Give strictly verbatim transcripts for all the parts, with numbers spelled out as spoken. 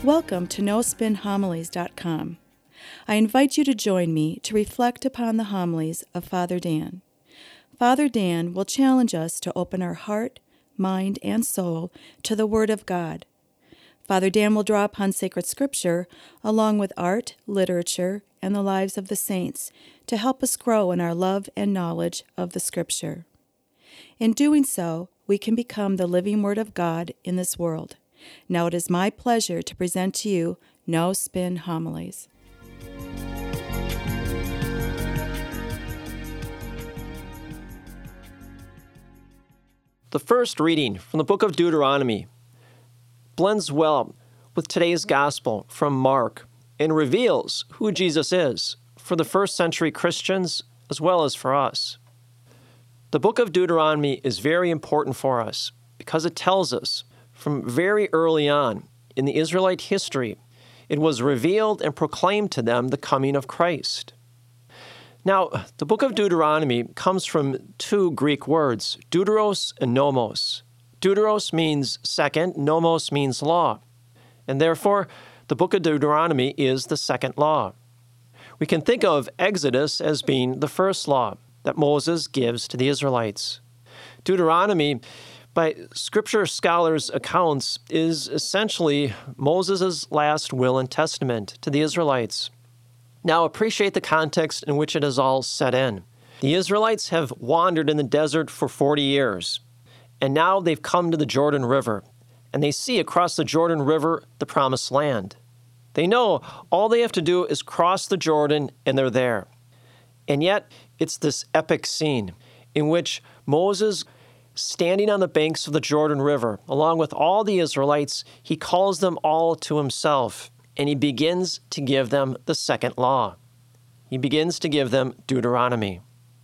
Welcome to no spin homilies dot com. I invite you to join me to reflect upon the homilies of Father Dan. Father Dan will challenge us to open our heart, mind, and soul to the Word of God. Father Dan will draw upon sacred scripture along with art, literature, and the lives of the saints to help us grow in our love and knowledge of the scripture. In doing so, we can become the living Word of God in this world. Now it is my pleasure to present to you No Spin Homilies. The first reading from the book of Deuteronomy blends well with today's gospel from Mark and reveals who Jesus is for the first century Christians as well as for us. The book of Deuteronomy is very important for us because it tells us from very early on in the Israelite history, it was revealed and proclaimed to them the coming of Christ. Now, the book of Deuteronomy comes from two Greek words, deuteros and nomos. Deuteros means second, nomos means law, and therefore the book of Deuteronomy is the second law. We can think of Exodus as being the first law that Moses gives to the Israelites. Deuteronomy, by Scripture scholars' accounts, is essentially Moses' last will and testament to the Israelites. Now, appreciate the context in which it is all set in. The Israelites have wandered in the desert for forty years, and now they've come to the Jordan River, and they see across the Jordan River the Promised Land. They know all they have to do is cross the Jordan, and they're there. And yet, it's this epic scene in which Moses, standing on the banks of the Jordan River, along with all the Israelites, he calls them all to himself, and he begins to give them the second law. He begins to give them Deuteronomy.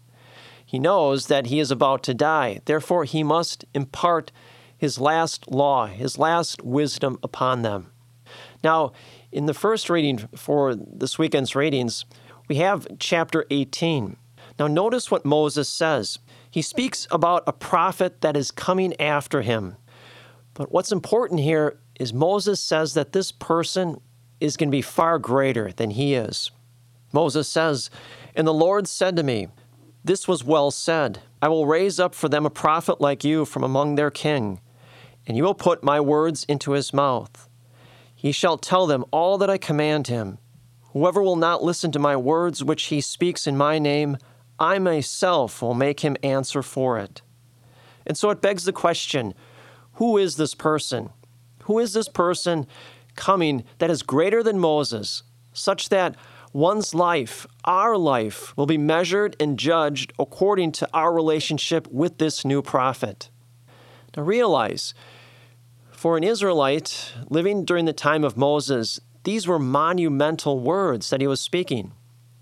He knows that he is about to die. Therefore, he must impart his last law, his last wisdom upon them. Now, in the first reading for this weekend's readings, we have chapter eighteen. Now, notice what Moses says. He speaks about a prophet that is coming after him. But what's important here is Moses says that this person is going to be far greater than he is. Moses says, "And the Lord said to me, this was well said. I will raise up for them a prophet like you from among their king, and you will put my words into his mouth. He shall tell them all that I command him. Whoever will not listen to my words which he speaks in my name, I myself will make him answer for it." And so it begs the question, who is this person? Who is this person coming that is greater than Moses, such that one's life, our life, will be measured and judged according to our relationship with this new prophet? Now realize, for an Israelite living during the time of Moses, these were monumental words that he was speaking.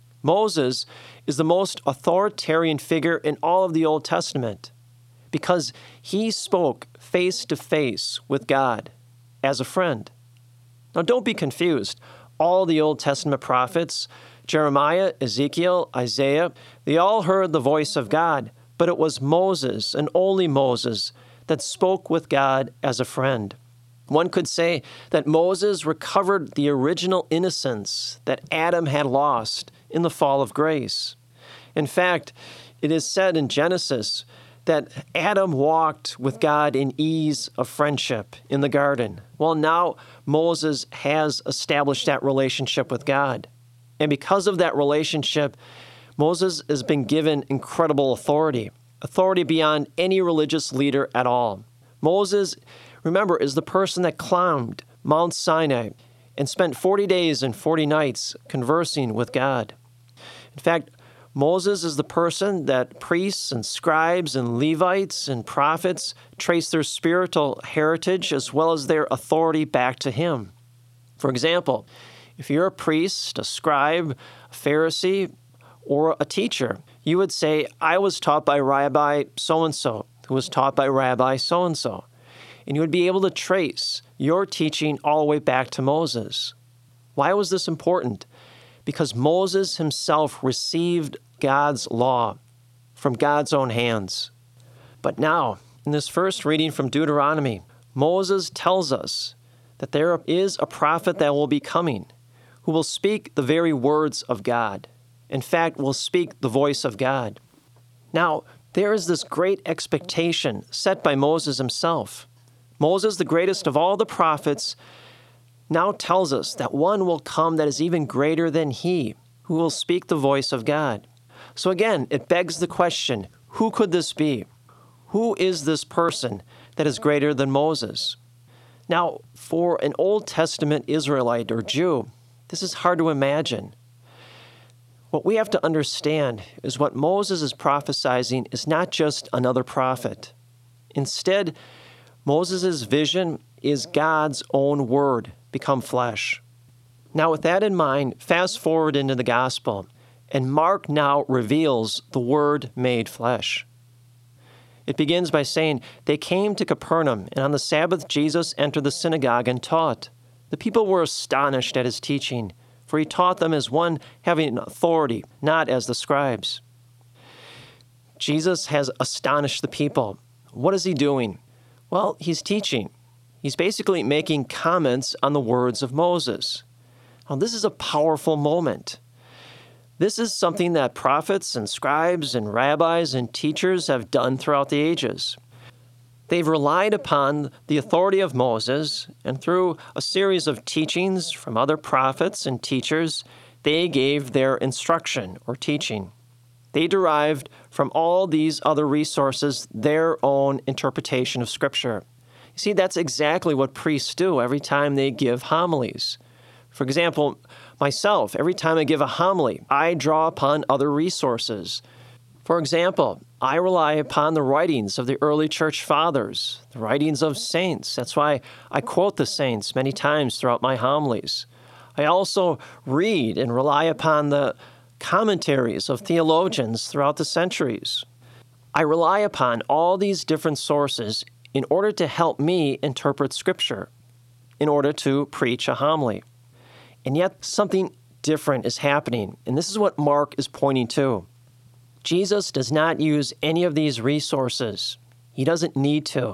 Moses is the most authoritarian figure in all of the Old Testament because he spoke face to face with God as a friend. Now, don't be confused. All the Old Testament prophets, Jeremiah, Ezekiel, Isaiah, they all heard the voice of God, but it was Moses and only Moses that spoke with God as a friend. One could say that Moses recovered the original innocence that Adam had lost in the fall of grace. In fact, it is said in Genesis that Adam walked with God in ease of friendship in the garden. Well, now Moses has established that relationship with God. And because of that relationship, Moses has been given incredible authority, authority beyond any religious leader at all. Moses, remember, is the person that climbed Mount Sinai and spent forty days and forty nights conversing with God. In fact, Moses is the person that priests and scribes and Levites and prophets trace their spiritual heritage as well as their authority back to him. For example, if you're a priest, a scribe, a Pharisee, or a teacher, you would say, I was taught by Rabbi so-and-so, who was taught by Rabbi so-and-so. And you would be able to trace your teaching all the way back to Moses. Why was this important? Because Moses himself received God's law from God's own hands. But now, in this first reading from Deuteronomy, Moses tells us that there is a prophet that will be coming who will speak the very words of God. In fact, will speak the voice of God. Now, there is this great expectation set by Moses himself. Moses, the greatest of all the prophets, now tells us that one will come that is even greater than he, who will speak the voice of God. So again, it begs the question, who could this be? Who is this person that is greater than Moses? Now, for an Old Testament Israelite or Jew, this is hard to imagine. What we have to understand is what Moses is prophesying is not just another prophet. Instead, Moses' vision is God's own word become flesh. Now, with that in mind, fast forward into the gospel, and Mark now reveals the word made flesh. It begins by saying, they came to Capernaum, and on the Sabbath Jesus entered the synagogue and taught. The people were astonished at his teaching, for he taught them as one having authority, not as the scribes. Jesus has astonished the people. What is he doing? Well, he's teaching. He's basically making comments on the words of Moses. Now, this is a powerful moment. This is something that prophets and scribes and rabbis and teachers have done throughout the ages. They've relied upon the authority of Moses, and through a series of teachings from other prophets and teachers, they gave their instruction or teaching. They derived from all these other resources their own interpretation of Scripture. You see, that's exactly what priests do every time they give homilies. For example, myself, every time I give a homily, I draw upon other resources. For example, I rely upon the writings of the early church fathers, the writings of saints. That's why I quote the saints many times throughout my homilies. I also read and rely upon the commentaries of theologians throughout the centuries. I rely upon all these different sources in order to help me interpret Scripture, in order to preach a homily. And yet something different is happening, and this is what Mark is pointing to. Jesus does not use any of these resources. He doesn't need to.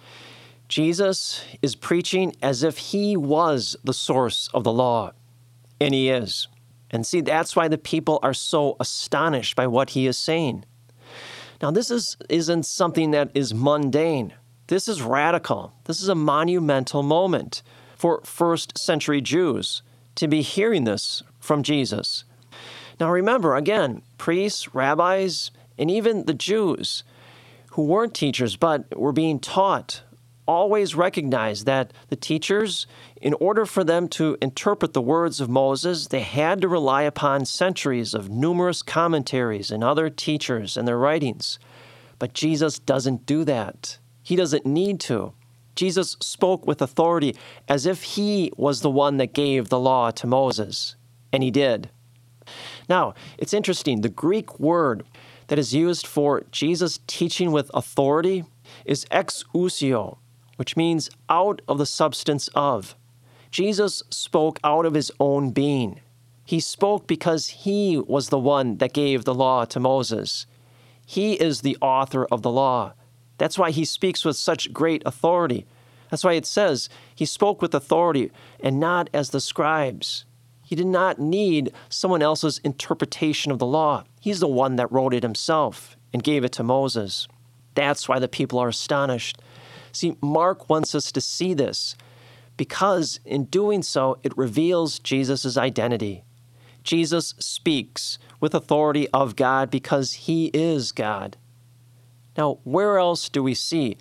Jesus is preaching as if he was the source of the law, and he is. And see, that's why the people are so astonished by what he is saying. Now, this is, isn't something that is mundane. This is radical. This is a monumental moment for first century Jews to be hearing this from Jesus. Now remember, again, priests, rabbis, and even the Jews who weren't teachers but were being taught always recognized that the teachers, in order for them to interpret the words of Moses, they had to rely upon centuries of numerous commentaries and other teachers and their writings. But Jesus doesn't do that. He doesn't need to. Jesus spoke with authority as if he was the one that gave the law to Moses, and he did. Now, it's interesting. The Greek word that is used for Jesus teaching with authority is exousia, which means out of the substance of. Jesus spoke out of his own being. He spoke because he was the one that gave the law to Moses. He is the author of the law. That's why he speaks with such great authority. That's why it says he spoke with authority and not as the scribes. He did not need someone else's interpretation of the law. He's the one that wrote it himself and gave it to Moses. That's why the people are astonished. See, Mark wants us to see this because in doing so, it reveals Jesus' identity. Jesus speaks with authority of God because he is God. Now, where else do we see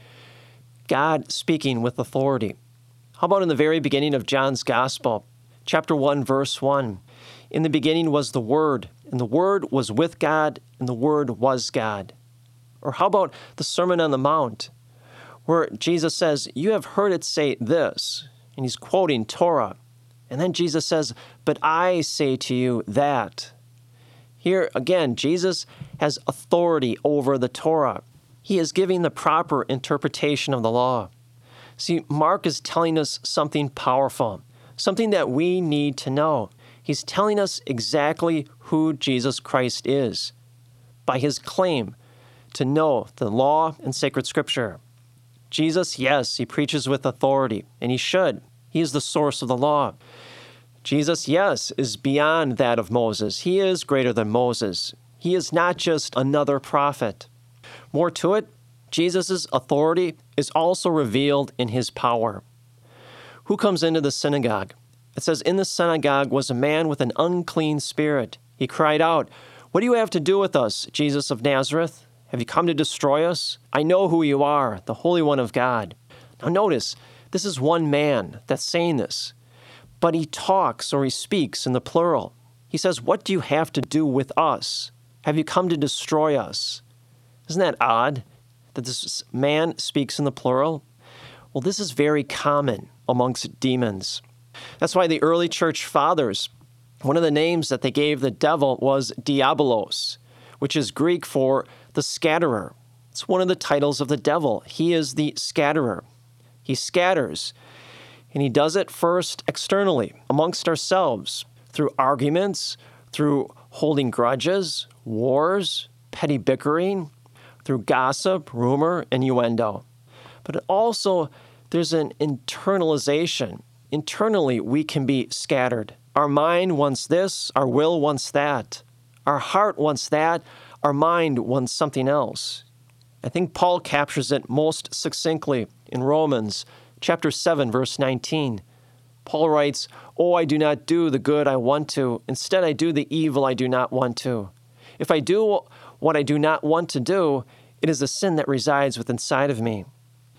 God speaking with authority? How about in the very beginning of John's Gospel? Chapter one, verse one. In the beginning was the Word, and the Word was with God, and the Word was God. Or how about the Sermon on the Mount, where Jesus says, you have heard it say this, and he's quoting Torah. And then Jesus says, but I say to you that. Here again, Jesus has authority over the Torah. He is giving the proper interpretation of the law. See, Mark is telling us something powerful, something that we need to know. He's telling us exactly who Jesus Christ is by his claim to know the law and sacred Scripture. Jesus, yes, he preaches with authority, and he should. He is the source of the law. Jesus, yes, is beyond that of Moses. He is greater than Moses. He is not just another prophet. More to it, Jesus' authority is also revealed in his power. Who comes into the synagogue? It says, in the synagogue was a man with an unclean spirit. He cried out, "What do you have to do with us, Jesus of Nazareth? Have you come to destroy us? I know who you are, the Holy One of God." Now notice, this is one man that's saying this, but he talks or he speaks in the plural. He says, "What do you have to do with us? Have you come to destroy us?" Isn't that odd that this man speaks in the plural? Well, this is very common amongst demons. That's why the early church fathers, one of the names that they gave the devil was Diabolos, which is Greek for the scatterer. It's one of the titles of the devil. He is the scatterer. He scatters, and he does it first externally, amongst ourselves, through arguments, through holding grudges, wars, petty bickering, through gossip, rumor, innuendo. But also, there's an internalization. Internally, we can be scattered. Our mind wants this, our will wants that. Our heart wants that, our mind wants something else. I think Paul captures it most succinctly in Romans chapter seven, verse nineteen. Paul writes, "Oh, I do not do the good I want to. Instead, I do the evil I do not want to. If I do what I do not want to do, it is a sin that resides within inside of me."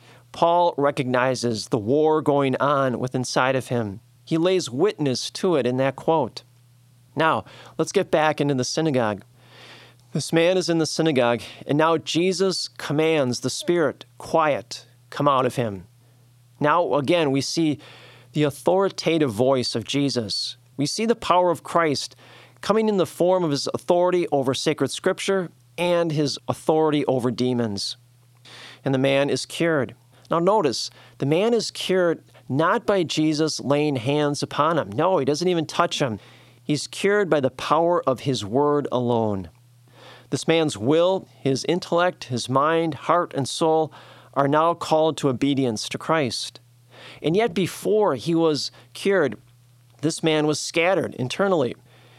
Paul recognizes the war going on within inside of him. He lays witness to it in that quote. Now, let's get back into the synagogue. This man is in the synagogue, and now Jesus commands the spirit, "Quiet, come out of him." Now, again, we see the authoritative voice of Jesus. We see the power of Christ coming in the form of his authority over sacred scripture and his authority over demons. And the man is cured. Now notice, the man is cured not by Jesus laying hands upon him. No, he doesn't even touch him. He's cured by the power of his word alone. This man's will, his intellect, his mind, heart, and soul are now called to obedience to Christ. And yet before he was cured, this man was scattered internally.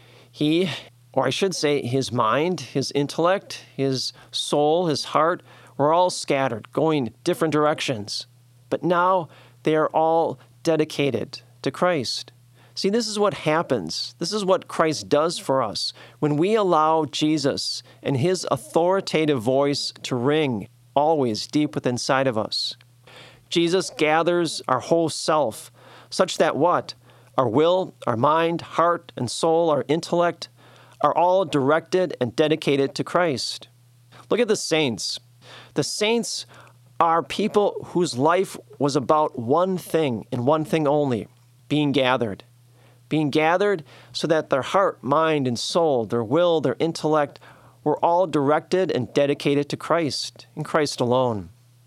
He, or I should say his mind, his intellect, his soul, his heart, were all scattered, going different directions. But now they are all dedicated to Christ. See, this is what happens. This is what Christ does for us. When we allow Jesus and his authoritative voice to ring always deep within inside of us. Jesus gathers our whole self, such that what? Our will, our mind, heart, and soul, our intellect, are all directed and dedicated to Christ. Look at the saints. The saints are people whose life was about one thing and one thing only, being gathered. Being gathered so that their heart, mind, and soul, their will, their intellect, were all directed and dedicated to Christ, and Christ alone.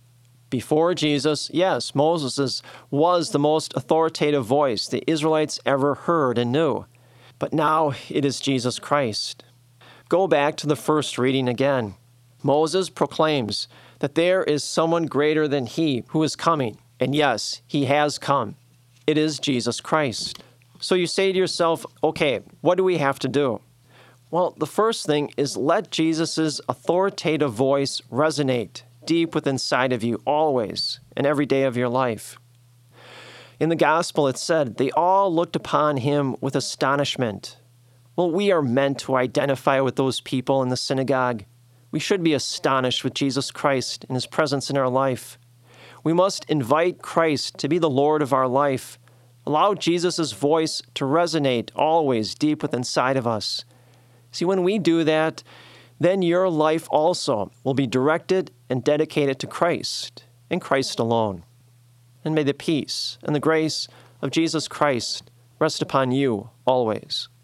Before Jesus, yes, Moses was the most authoritative voice the Israelites ever heard and knew. But now it is Jesus Christ. Go back to the first reading again. Moses proclaims that there is someone greater than he who is coming. And yes, he has come. It is Jesus Christ. So you say to yourself, okay, what do we have to do? Well, the first thing is let Jesus' authoritative voice resonate deep within inside of you always and every day of your life. In the gospel, it said, they all looked upon him with astonishment. Well, we are meant to identify with those people in the synagogue. We should be astonished with Jesus Christ and his presence in our life. We must invite Christ to be the Lord of our life. Allow Jesus' voice to resonate always deep within inside of us. See, when we do that, then your life also will be directed and dedicated to Christ and Christ alone. And may the peace and the grace of Jesus Christ rest upon you always.